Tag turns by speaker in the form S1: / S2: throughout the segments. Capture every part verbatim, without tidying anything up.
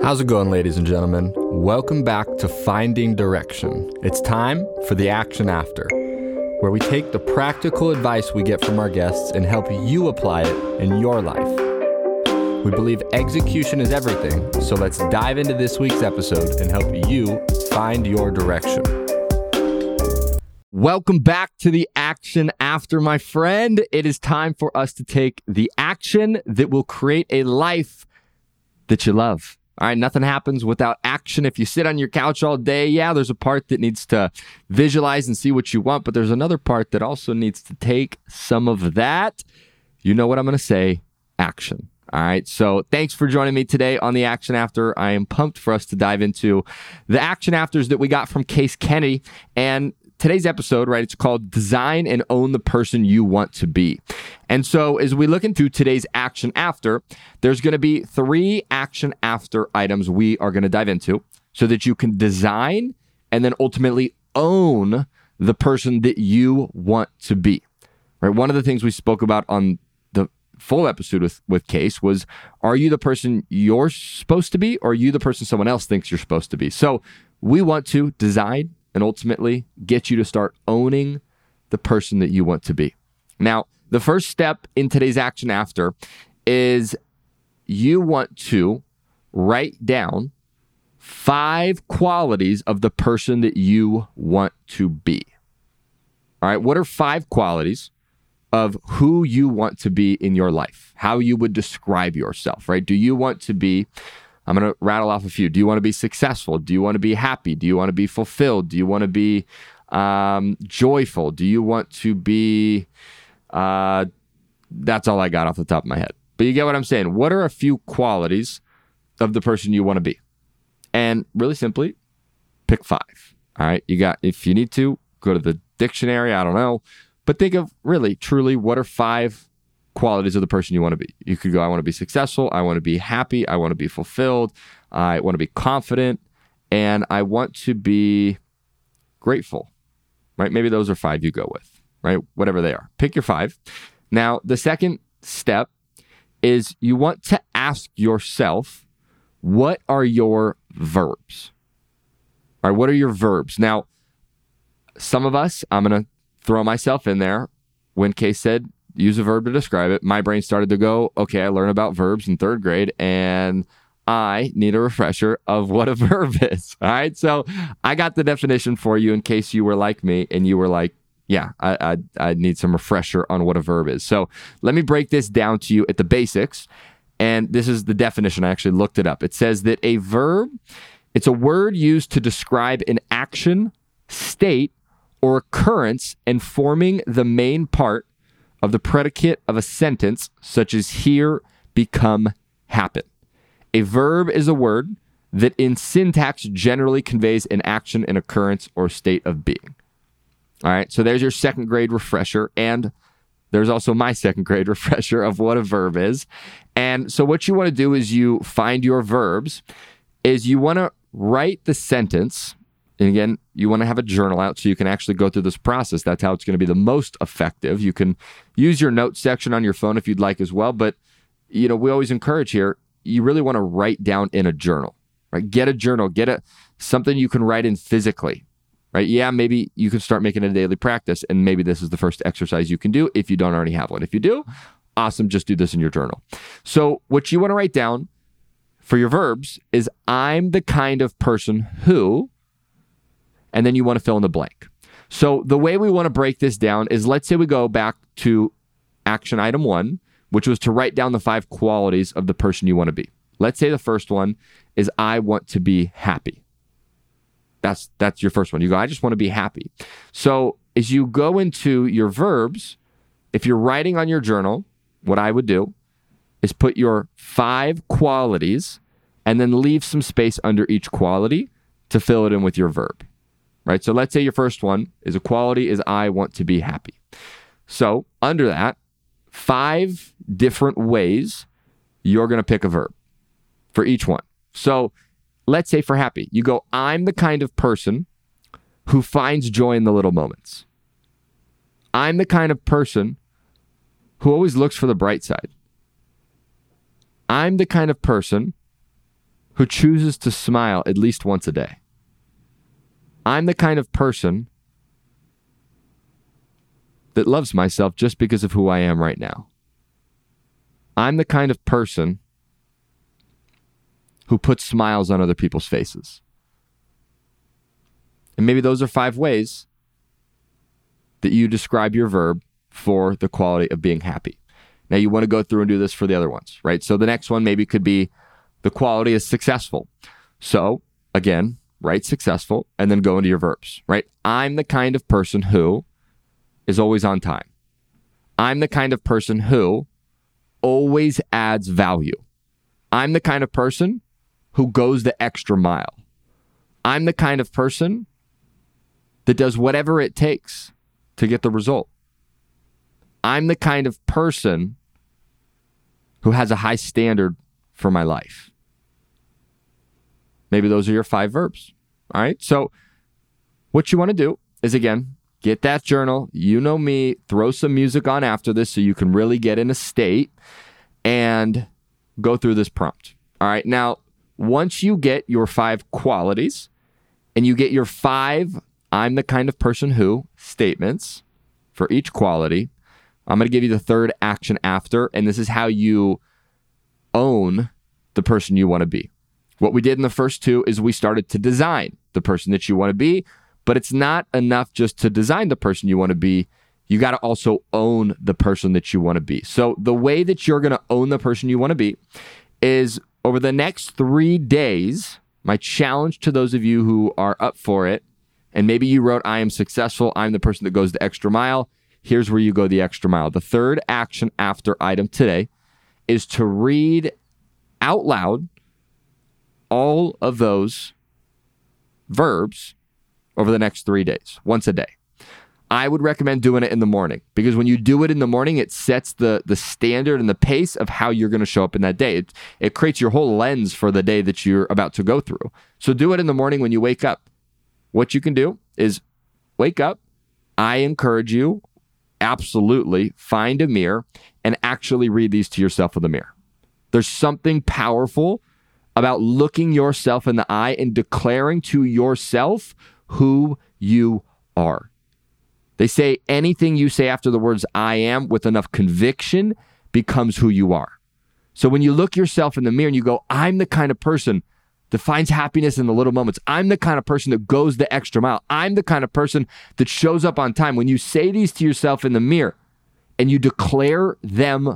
S1: How's it going, ladies and gentlemen? Welcome back to Finding Direction. It's time for the Action After, where we take the practical advice we get from our guests and help you apply it in your life. We believe execution is everything, so let's dive into this week's episode and help you find your direction. Welcome back to the Action After, my friend. It is time for us to take the action that will create a life that you love. All right, nothing happens without action. If you sit on your couch all day, yeah, there's a part that needs to visualize and see what you want, but there's another part that also needs to take some of that. You know what I'm going to say, action. All right, so thanks for joining me today on the Action After. I am pumped for us to dive into the Action Afters that we got from Case Kennedy. And today's episode, right, it's called Design and Own the Person You Want to Be. And so as we look into today's Action After, there's going to be three Action After items we are going to dive into so that you can design and then ultimately own the person that you want to be. Right? One of the things we spoke about on the full episode with, with Case was, are you the person you're supposed to be, or are you the person someone else thinks you're supposed to be? So we want to design and ultimately get you to start owning the person that you want to be. Now, the first step in today's Action After is you want to write down five qualities of the person that you want to be. All right, what are five qualities of who you want to be in your life? How you would describe yourself, right? Do you want to be, I'm going to rattle off a few. Do you want to be successful? Do you want to be happy? Do you want to be fulfilled? Do you want to be um, joyful? Do you want to be, uh, that's all I got off the top of my head. But you get what I'm saying. What are a few qualities of the person you want to be? And really simply, pick five. All right. You got, if you need to, go to the dictionary. I don't know. But think of really, truly, what are five qualities of the person you want to be? You could go, I want to be successful, I want to be happy, I want to be fulfilled, I want to be confident, and I want to be grateful, right? Maybe those are five you go with, right? Whatever they are. Pick your five. Now, the second step is you want to ask yourself, what are your verbs? All right, what are your verbs? Now, some of us, I'm going to throw myself in there. When Case said, use a verb to describe it, my brain started to go, okay, I learned about verbs in third grade and I need a refresher of what a verb is. All right. So I got the definition for you in case you were like me and you were like, yeah, I, I, I need some refresher on what a verb is. So let me break this down to you at the basics. And this is the definition. I actually looked it up. It says that a verb, it's a word used to describe an action, state, or occurrence and forming the main part of the predicate of a sentence, such as hear, become, happen. A verb is a word that in syntax generally conveys an action, an occurrence, or state of being. All right, so there's your second grade refresher, and there's also my second grade refresher of what a verb is. And so what you want to do is you find your verbs, is you want to write the sentence. And again, you want to have a journal out so you can actually go through this process. That's how it's going to be the most effective. You can use your notes section on your phone if you'd like as well. But, you know, we always encourage here, you really want to write down in a journal, right? Get a journal, get a something you can write in physically, right? Yeah, maybe you can start making it a daily practice. And maybe this is the first exercise you can do if you don't already have one. If you do, awesome, just do this in your journal. So what you want to write down for your verbs is, I'm the kind of person who, and then you want to fill in the blank. So the way we want to break this down is, let's say we go back to action item one, which was to write down the five qualities of the person you want to be. Let's say the first one is, I want to be happy. That's that's your first one. You go, I just want to be happy. So as you go into your verbs, if you're writing on your journal, what I would do is put your five qualities and then leave some space under each quality to fill it in with your verb. Right? So let's say your first one is, a quality is, I want to be happy. So under that, five different ways you're going to pick a verb for each one. So let's say for happy, you go, I'm the kind of person who finds joy in the little moments. I'm the kind of person who always looks for the bright side. I'm the kind of person who chooses to smile at least once a day. I'm the kind of person that loves myself just because of who I am right now. I'm the kind of person who puts smiles on other people's faces. And maybe those are five ways that you describe your verb for the quality of being happy. Now you want to go through and do this for the other ones, right? So the next one maybe could be the quality is successful. So again, write successful and then go into your verbs, right? I'm the kind of person who is always on time. I'm the kind of person who always adds value. I'm the kind of person who goes the extra mile. I'm the kind of person that does whatever it takes to get the result. I'm the kind of person who has a high standard for my life. Maybe those are your five verbs. All right. So what you want to do is, again, get that journal. You know me, throw some music on after this so you can really get in a state and go through this prompt. All right. Now, once you get your five qualities and you get your five I'm the kind of person who statements for each quality, I'm going to give you the third action after, and this is how you own the person you want to be. What we did in the first two is we started to design the person that you want to be, but it's not enough just to design the person you want to be. You got to also own the person that you want to be. So the way that you're going to own the person you want to be is over the next three days, my challenge to those of you who are up for it, and maybe you wrote, I am successful, I'm the person that goes the extra mile. Here's where you go the extra mile. The third action after item today is to read out loud all of those verbs over the next three days, once a day. I would recommend doing it in the morning because when you do it in the morning, it sets the, the standard and the pace of how you're going to show up in that day. It, it creates your whole lens for the day that you're about to go through. So do it in the morning when you wake up. What you can do is wake up. I encourage you, absolutely, find a mirror and actually read these to yourself in the mirror. There's something powerful about looking yourself in the eye and declaring to yourself who you are. They say anything you say after the words I am with enough conviction becomes who you are. So when you look yourself in the mirror and you go, I'm the kind of person that finds happiness in the little moments. I'm the kind of person that goes the extra mile. I'm the kind of person that shows up on time. When you say these to yourself in the mirror and you declare them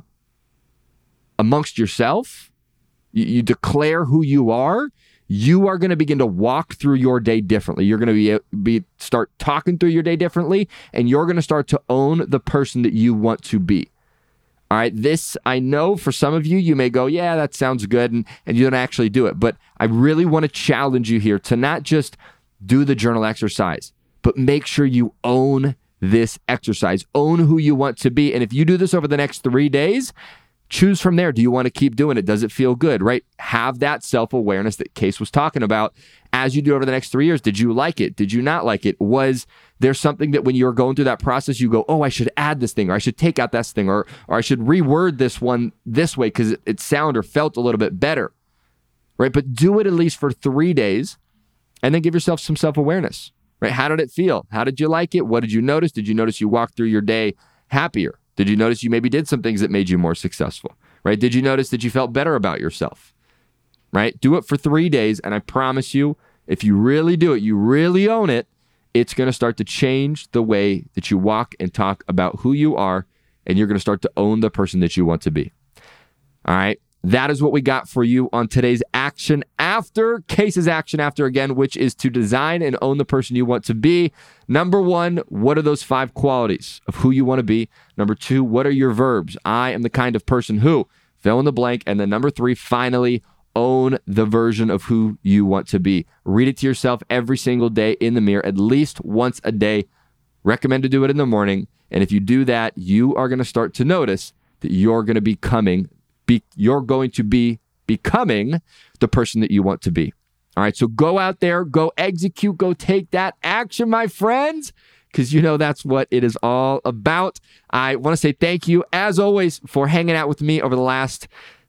S1: amongst yourself, you, you declare who you are, you are going to begin to walk through your day differently. You're going to be, be start talking through your day differently, and you're going to start to own the person that you want to be. All right, this, I know for some of you, you may go, yeah, that sounds good, and, and you don't actually do it. But I really want to challenge you here to not just do the journal exercise, but make sure you own this exercise. Own who you want to be. And if you do this over the next three days, choose from there. Do you want to keep doing it? Does it feel good, right? Have that self-awareness that Case was talking about as you do over the next three years. Did you like it? Did you not like it? Was there something that when you're going through that process, you go, oh, I should add this thing, or I should take out this thing, or, or I should reword this one this way because it, it sounded or felt a little bit better, right? But do it at least for three days and then give yourself some self-awareness, right? How did it feel? How did you like it? What did you notice? Did you notice you walked through your day happier? Did you notice you maybe did some things that made you more successful, right? Did you notice that you felt better about yourself, right? Do it for three days, and I promise you, if you really do it, you really own it, it's going to start to change the way that you walk and talk about who you are, and you're going to start to own the person that you want to be. All right? That is what we got for you on today's action after, Case's action after again, which is to design and own the person you want to be. Number one, what are those five qualities of who you want to be? Number two, what are your verbs? I am the kind of person who, fill in the blank. And then number three, finally, own the version of who you want to be. Read it to yourself every single day in the mirror, at least once a day. Recommend to do it in the morning. And if you do that, you are going to start to notice that you're going to be coming Be, you're going to be becoming the person that you want to be. All right, so go out there, go execute, go take that action, my friends, because you know that's what it is all about. I want to say thank you, as always, for hanging out with me over the last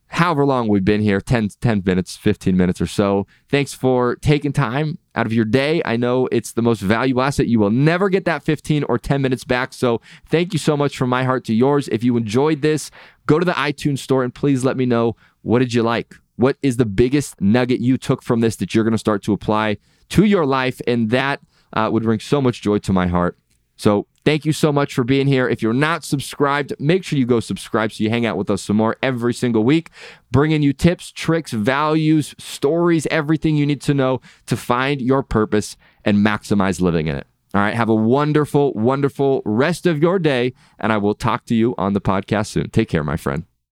S1: however long we've been here, ten, ten minutes, fifteen minutes or so. Thanks for taking time out of your day. I know it's the most valuable asset. You will never get that fifteen or ten minutes back. So thank you so much from my heart to yours. If you enjoyed this, go to the iTunes store and please let me know, what did you like? What is the biggest nugget you took from this that you're going to start to apply to your life? And that uh, would bring so much joy to my heart. So thank you so much for being here. If you're not subscribed, make sure you go subscribe so you hang out with us some more every single week, bringing you tips, tricks, values, stories, everything you need to know to find your purpose and maximize living in it. All right, have a wonderful, wonderful rest of your day, and I will talk to you on the podcast soon. Take care, my friend.